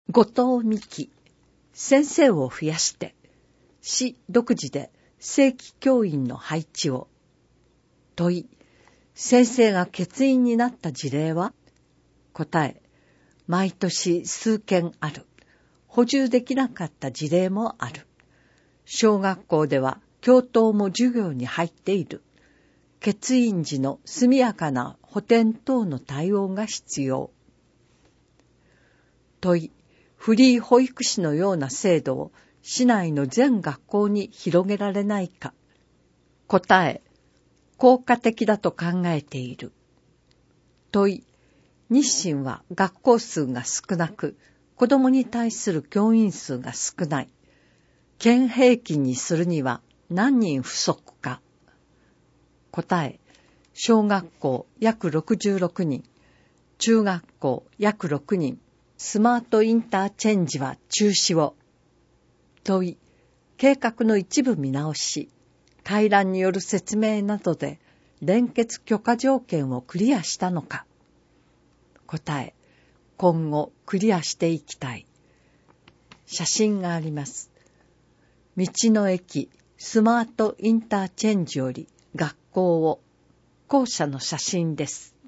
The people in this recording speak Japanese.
後藤美希、先生を増やして、市独自で正規教員の配置を。問い、先生が欠員になった事例は？答え、毎年数件ある。補充できなかった事例もある。小学校では教頭も授業に入っている。欠員時の速やかな補填等の対応が必要。問い、フリー保育士のような制度を市内の全学校に広げられないか。答え、効果的だと考えている。問い、日清は学校数が少なく、子供に対する教員数が少ない。県平均にするには何人不足か。答え、小学校約66人、中学校約6人、スマートインターチェンジは中止を。問い、計画の一部見直し、回覧による説明などで連結許可条件をクリアしたのか。答え、今後クリアしていきたい。写真があります。道の駅スマートインターチェンジより学校を、校舎の写真です。